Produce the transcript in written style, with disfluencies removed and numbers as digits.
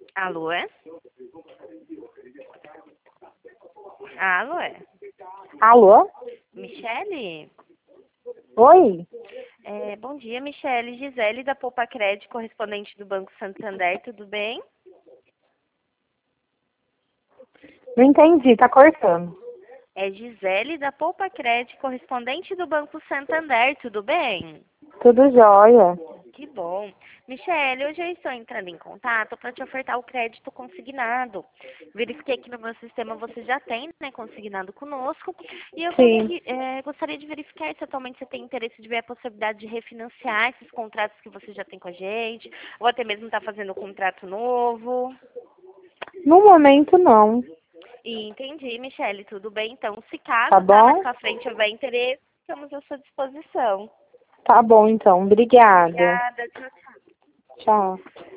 Alô, é? Alô, é? Alô? Michele? Oi? Bom dia, Michele. Gisele da Poupa Crédito, correspondente do Banco Santander, tudo bem? Não entendi, tá cortando. É Gisele da Poupa Crédito, correspondente do Banco Santander, tudo bem? Tudo jóia. Que bom. Michele, hoje eu estou entrando em contato para te ofertar o crédito consignado. Verifiquei que no meu sistema você já tem, né, consignado conosco. E eu Sim. gostaria de verificar se atualmente você tem interesse de ver a possibilidade de refinanciar esses contratos que você já tem com a gente, ou até mesmo estar fazendo um contrato novo. No momento, não. E entendi, Michele, tudo bem? Então, se Tá caso, tá, mais bom? pra frente houver interesse, estamos à sua disposição. Tá bom, então. Obrigada. Obrigada, tchau, tchau. Tchau.